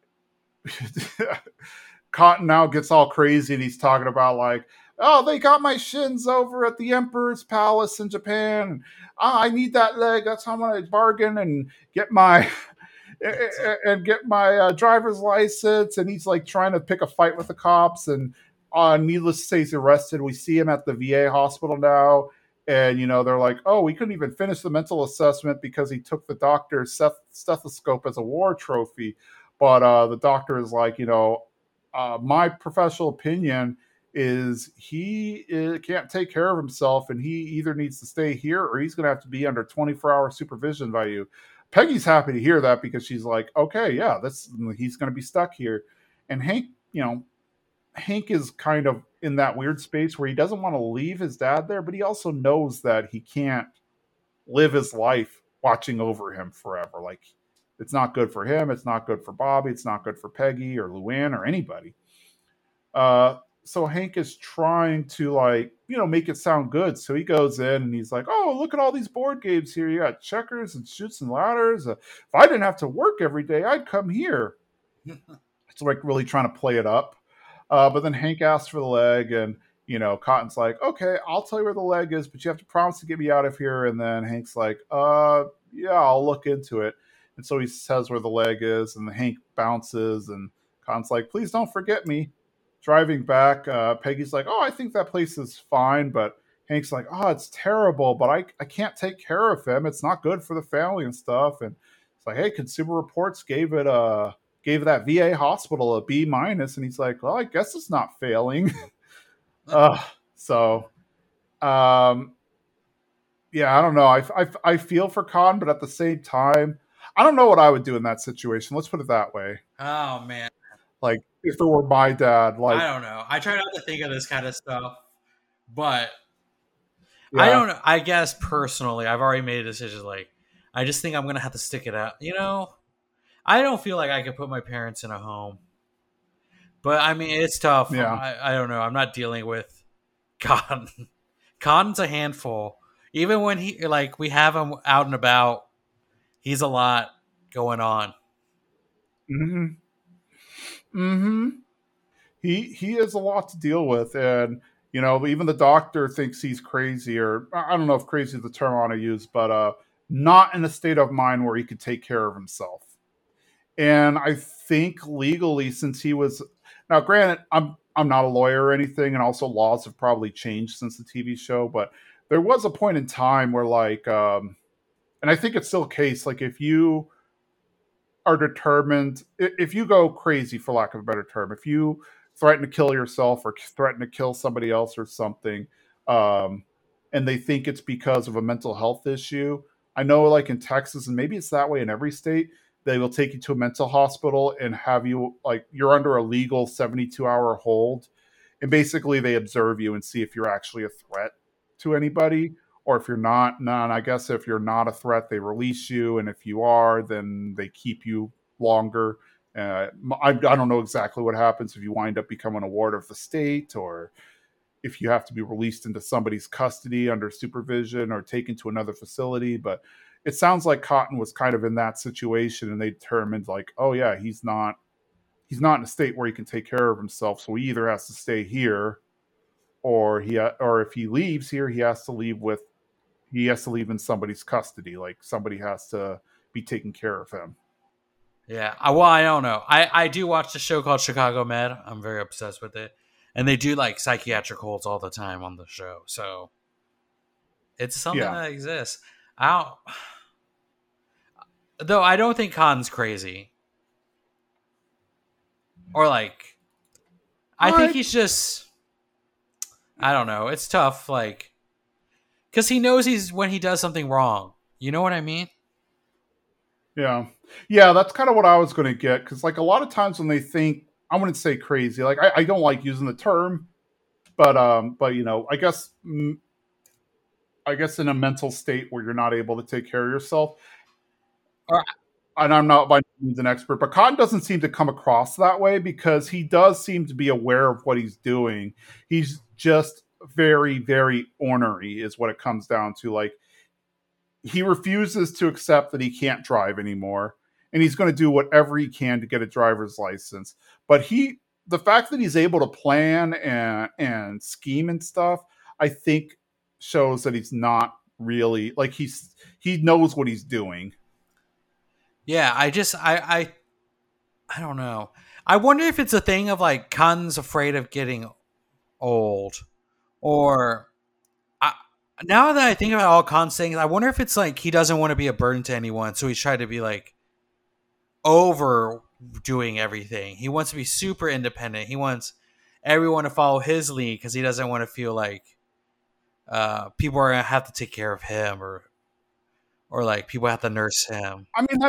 Cotton now gets all crazy, and he's talking about like, oh, they got my shins over at the Emperor's Palace in Japan. I need that leg. That's how I'm gonna bargain and get my driver's license. And he's like trying to pick a fight with the cops. And needless to say, he's arrested. We see him at the VA hospital now. And they're like, oh, we couldn't even finish the mental assessment because he took the doctor's stethoscope as a war trophy. But the doctor is like, my professional opinion is he can't take care of himself, and he either needs to stay here or he's going to have to be under 24-hour supervision by you. Peggy's happy to hear that because she's like, okay, yeah, he's going to be stuck here. And Hank is kind of in that weird space where he doesn't want to leave his dad there, but he also knows that he can't live his life watching over him forever. Like, it's not good for him. It's not good for Bobby. It's not good for Peggy or Luann or anybody. So Hank is trying to make it sound good. So he goes in and he's like, "Oh, look at all these board games here. You got checkers and shoots and ladders. If I didn't have to work every day, I'd come here." It's like really trying to play it up. But then Hank asks for the leg, and Cotton's like, "Okay, I'll tell you where the leg is, but you have to promise to get me out of here." And then Hank's like, yeah, I'll look into it." And so he says where the leg is, and the Hank bounces, and Cotton's like, "Please don't forget me." Driving back, Peggy's like, "Oh, I think that place is fine," but Hank's like, "Oh, it's terrible, but I can't take care of him. It's not good for the family and stuff." And it's like, "Hey, Consumer Reports gave that VA hospital a B minus," and he's like, "Well, I guess it's not failing." uh, so, um, yeah, I don't know. I feel for Con, but at the same time, I don't know what I would do in that situation. Let's put it that way. Oh man, Like, if it were my dad, I like, don't know. I try not to think of this kind of stuff, but I yeah, don't know. I guess personally, I've already made a decision. Like, I just think I'm gonna have to stick it out. I don't feel like I could put my parents in a home, but I mean, it's tough. yeah. I don't know. I'm not dealing with Cotton. Cotton's a handful. Even when we have him out and about, he's a lot going on. Hmm. Hmm. He has a lot to deal with, and even the doctor thinks he's crazy, or I don't know if crazy is the term I want to use, but not in a state of mind where he could take care of himself. And I think legally, since he was now, granted, I'm not a lawyer or anything, and also laws have probably changed since the TV show, but there was a point in time where and I think it's still a case, like if you are determined, if you go crazy, for lack of a better term, if you threaten to kill yourself or threaten to kill somebody else or something, um, and they think it's because of a mental health issue. I know, like in Texas, and maybe it's that way in every state, they will take you to a mental hospital and have you, like, you're under a legal 72-hour hold. And basically, they observe you and see if you're actually a threat to anybody, or if you're not. None. I guess if you're not a threat, they release you, and if you are, then they keep you longer. I don't know exactly what happens if you wind up becoming a ward of the state, or if you have to be released into somebody's custody under supervision or taken to another facility. But it sounds like Cotton was kind of in that situation, and they determined like, oh yeah, he's not in a state where he can take care of himself, so he either has to stay here, or or if he leaves here, he has to leave in somebody's custody. Like somebody has to be taking care of him. Yeah. Well, I don't know. I do watch the show called Chicago Med. I'm very obsessed with it. And they do like psychiatric holds all the time on the show. So it's something Yeah, that exists. I though I don't think Khan's crazy. Or like I think I he's just I don't know. It's tough, like because he knows he's when he does something wrong. You know what I mean? yeah, yeah. That's kind of what I was going to get, because like a lot of times when they think, I wouldn't say crazy. Like I don't like using the term, but I guess in a mental state where you're not able to take care of yourself. Or And I'm not by no means an expert, but Cotton doesn't seem to come across that way, because he does seem to be aware of what he's doing. He's just very, very ornery, is what it comes down to. Like, he refuses to accept that he can't drive anymore, and he's going to do whatever he can to get a driver's license. But the fact that he's able to plan and scheme and stuff, I think shows that he's not really like he knows what he's doing. yeah, I don't know. I wonder if it's a thing of like Khan's afraid of getting old, or I, now that I think about all Khan's things, I wonder if it's like he doesn't want to be a burden to anyone, so he's trying to be like overdoing everything. He wants to be super independent. He wants everyone to follow his lead because he doesn't want to feel like people are gonna have to take care of him, or like people have to nurse him. I mean,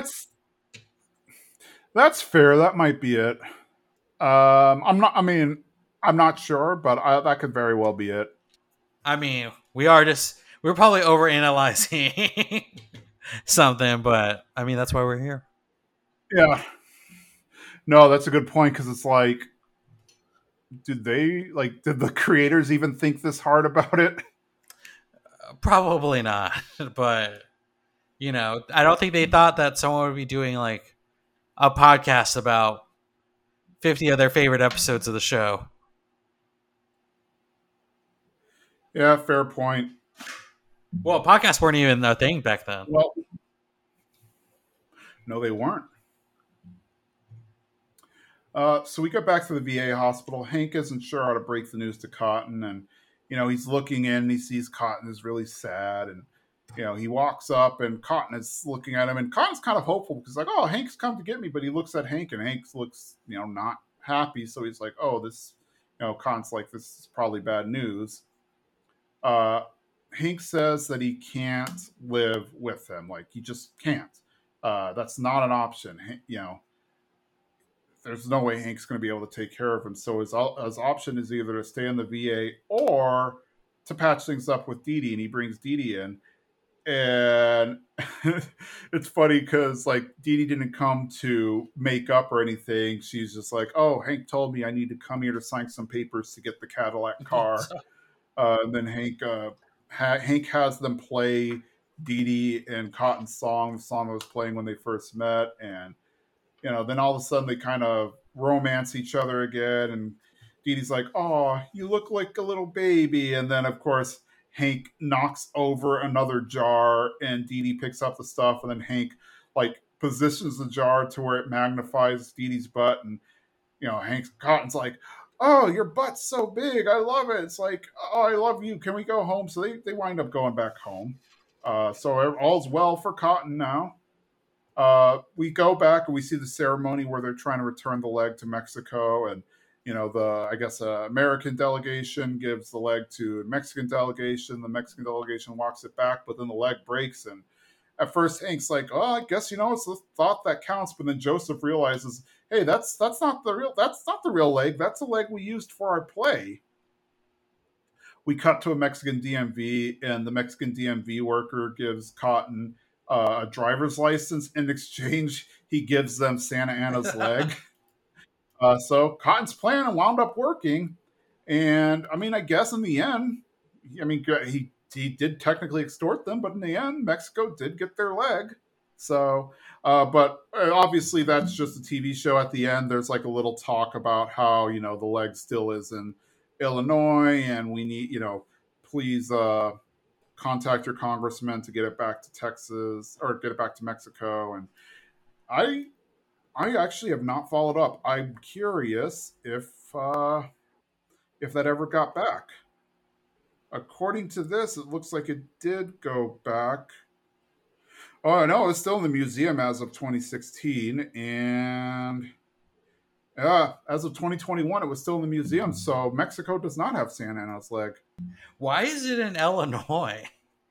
that's fair. That might be it. I'm not. I mean, I'm not sure, but that could very well be it. I mean, we're probably overanalyzing something, but I mean that's why we're here. Yeah. No, that's a good point, because it's like, did the creators even think this hard about it? Probably not, but I don't think they thought that someone would be doing like a podcast about 50 of their favorite episodes of the show. Yeah, fair point. Well, podcasts weren't even a thing back then. Well, no, they weren't. So we get back to the VA hospital. Hank isn't sure how to break the news to Cotton, and he's looking in and he sees Cotton is really sad, and he walks up and Cotton is looking at him, and Cotton's kind of hopeful because like, oh, Hank's come to get me, but he looks at Hank and Hank looks not happy, so he's like, oh, this Cotton's like, this is probably bad news. Hank says that he can't live with him, like he just can't. That's not an option. There's no way Hank's going to be able to take care of him. So his option is either to stay in the VA or to patch things up with Dee Dee, and he brings Dee Dee in. And it's funny because like Dee Dee didn't come to make up or anything. She's just like, oh, Hank told me I need to come here to sign some papers to get the Cadillac car. And then Hank has them play Dee Dee and Cotton's song, the song that was playing when they first met, and then all of a sudden they kind of romance each other again, and Dee Dee's like, oh, you look like a little baby. And then, of course, Hank knocks over another jar, and Dee Dee picks up the stuff, and then Hank, like, positions the jar to where it magnifies Dee Dee's butt, and, Cotton's like, oh, your butt's so big. I love it. It's like, oh, I love you. Can we go home? So they wind up going back home. So all's well for Cotton now. We go back and we see the ceremony where they're trying to return the leg to Mexico, and American delegation gives the leg to the Mexican delegation. The Mexican delegation walks it back, but then the leg breaks, and at first Hank's like, oh, I guess it's the thought that counts. But then Joseph realizes, hey, that's not the real leg. That's the leg we used for our play. We cut to a Mexican DMV, and the Mexican DMV worker gives Cotton a driver's license. In exchange, he gives them Santa Anna's leg. So Cotton's plan wound up working, and I mean, I guess in the end, I mean, he did technically extort them, but in the end, Mexico did get their leg. So, but obviously, that's just a TV show. At the end, there's like a little talk about how the leg still is in Illinois, and we need please contact your congressman to get it back to Texas or get it back to Mexico. And I I actually have not followed up. I'm curious if that ever got back. According to this, it looks like it did go back. Oh no, it's still in the museum as of 2016, and yeah, as of 2021, it was still in the museum. So Mexico does not have Santa Anna's leg Why is it in Illinois?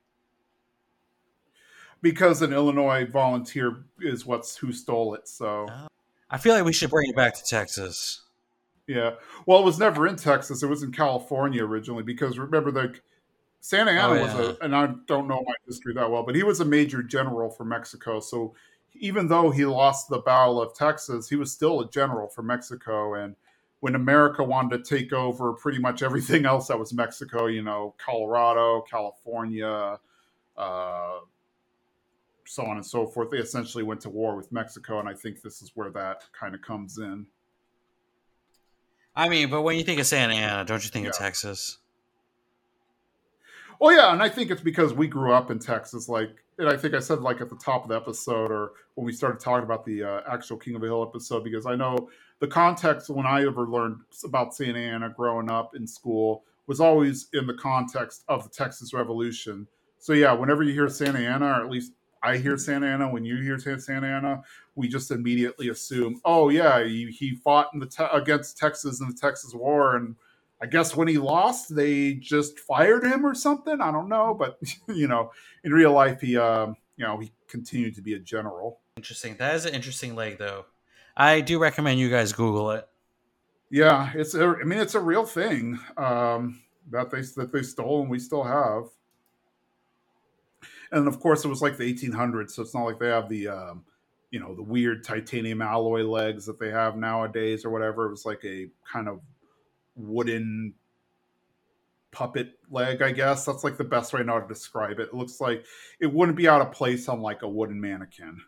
because an Illinois volunteer is who stole it. So I feel like we should bring it back to Texas. yeah, well, it was never in Texas. It was in California originally because remember the Santa Anna was and I don't know my history that well, but he was a major general for Mexico. So even though he lost the Battle of Texas, he was still a general for Mexico. And when America wanted to take over pretty much everything else that was Mexico, Colorado, California, uh, so on and so forth, they essentially went to war with Mexico. And I think this is where that kind of comes in. I mean, but when you think of Santa Anna, don't you think Yeah. of Texas? Well, yeah, and I think it's because we grew up in Texas, and I think I said at the top of the episode or when we started talking about the actual King of the Hill episode, because I know the context when I ever learned about Santa Anna growing up in school was always in the context of the Texas Revolution. So yeah, whenever you hear Santa Anna, or at least I hear Santa Anna, when you hear Santa Anna, we just immediately assume, oh yeah, he fought against Texas in the Texas War, and I guess when he lost, they just fired him or something. I don't know, but in real life, he continued to be a general. Interesting. That is an interesting leg, though. I do recommend you guys Google it. Yeah, it's a real thing that they stole and we still have. And of course, it was like the 1800s, so it's not like they have the weird titanium alloy legs that they have nowadays or whatever. It was like a kind of wooden puppet leg, I guess. That's like the best way I know how to describe it. It looks like it wouldn't be out of place on like a wooden mannequin.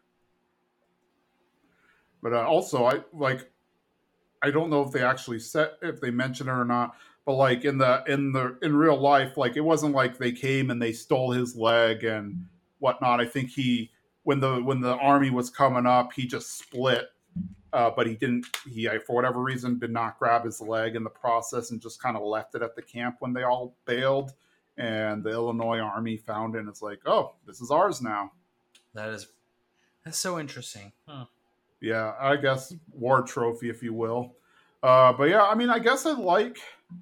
But also, I don't know if they actually if they mention it or not. But like in real life, like it wasn't like they came and they stole his leg and whatnot. I think when the army was coming up, he just split. But he didn't. He for whatever reason did not grab his leg in the process and just kind of left it at the camp when they all bailed. And the Illinois Army found it. And it's like, oh, this is ours now. That's so interesting. Huh. Yeah, I guess war trophy, if you will. But yeah, I mean, I guess I like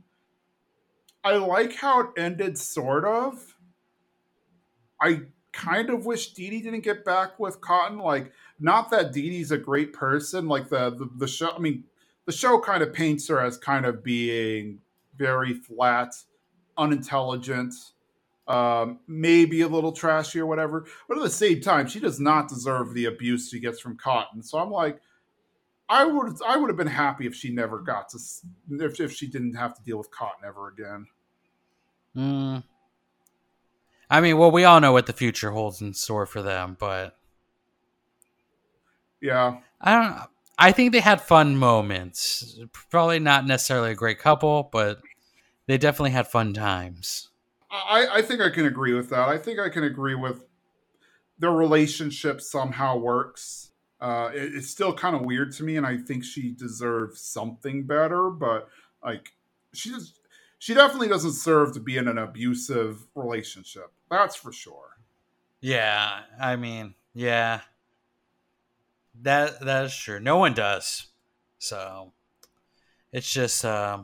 how it ended, sort of. I kind of wish Dee Dee didn't get back with Cotton. Like, not that Dee Dee's a great person. Like the show, I mean, the show kind of paints her as kind of being very flat, unintelligent, maybe a little trashy or whatever. But at the same time, she does not deserve the abuse she gets from Cotton. So I'm like, I would have been happy if she never got to if she didn't have to deal with Cotton ever again. I mean, well, we all know what the future holds in store for them, but yeah, I don't know. I think they had fun moments. Probably not necessarily a great couple, but they definitely had fun times. I think I can agree with that. I think I can agree with their relationship somehow works. It's still kind of weird to me, and I think she deserves something better. But like, she definitely doesn't serve to be in an abusive relationship. That's for sure. Yeah, I mean, yeah, that is true. No one does. So it's just, I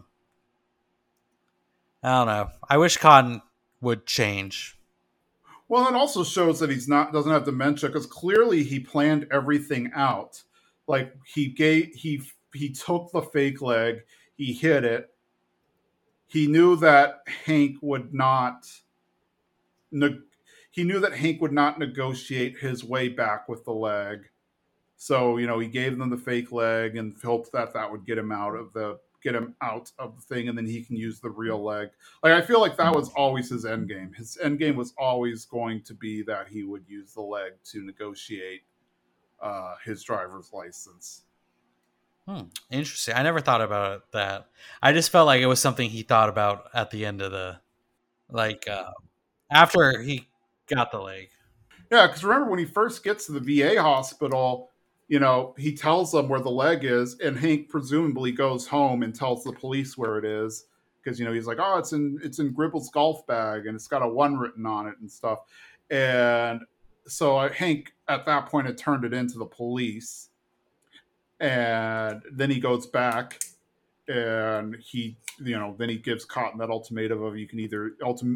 don't know. I wish Cotton would change. Well, it also shows that doesn't have dementia because clearly he planned everything out. Like he took the fake leg, he hid it. He knew that Hank would not. he knew that Hank would not negotiate his way back with the leg. So, he gave them the fake leg and hoped that that would get him out of the thing, and then he can use the real leg. Like, I feel like that was always his end game. His end game was always going to be that he would use the leg to negotiate his driver's license. Interesting. I never thought about that. I just felt like it was something he thought about at the end of the, after he got the leg. Yeah, because remember when he first gets to the VA hospital, he tells them where the leg is, and Hank presumably goes home and tells the police where it is, because he's like, oh, it's in Gribble's golf bag, and it's got a 1 written on it and stuff. And so Hank at that point had turned it into the police, and then he goes back and then he gives Cotton that ultimatum of you can either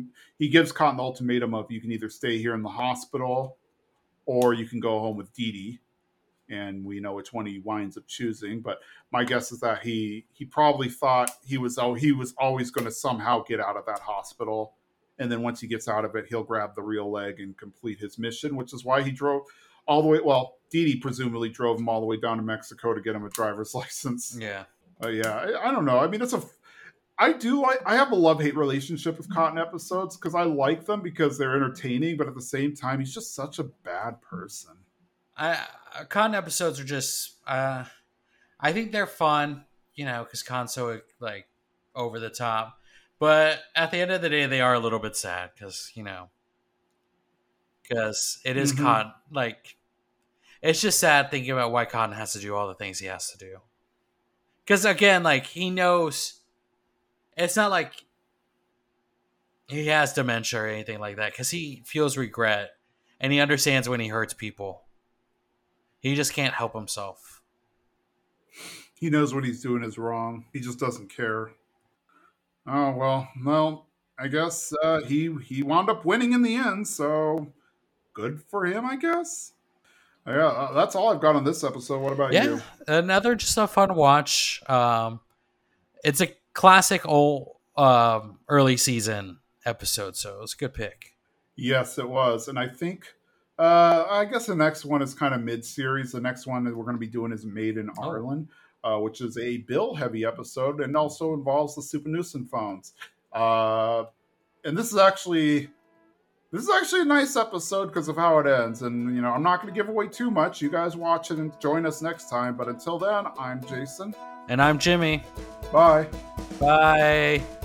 stay here in the hospital or you can go home with Dee Dee. And we know which one he winds up choosing. But my guess is that he probably thought he was always going to somehow get out of that hospital. And then once he gets out of it, he'll grab the real leg and complete his mission, which is why he drove all the way. Well, Dee Dee presumably drove him all the way down to Mexico to get him a driver's license. Yeah. I don't know. I mean, I have a love-hate relationship with Cotton episodes because I like them because they're entertaining, but at the same time, he's just such a bad person. Cotton episodes are just, I think they're fun, because Con's so over the top. But at the end of the day, they are a little bit sad because it is Cotton. It's just sad thinking about why Cotton has to do all the things he has to do. Because again, he knows it's not like he has dementia or anything like that, because he feels regret and he understands when he hurts people. He just can't help himself. He knows what he's doing is wrong. He just doesn't care. Oh, well, I guess he wound up winning in the end, so good for him, I guess. Yeah, that's all I've got on this episode. What about you? Another just a fun watch. It's a classic old early season episode, so it was a good pick. Yes, it was. And I think, I guess the next one is kind of mid-series. The next one that we're going to be doing is Made in Ireland, which is a Bill-heavy episode and also involves the Super Newson phones. And this is actually a nice episode because of how it ends. And, I'm not going to give away too much. You guys watch it and join us next time. But until then, I'm Jason. And I'm Jimmy. Bye. Bye.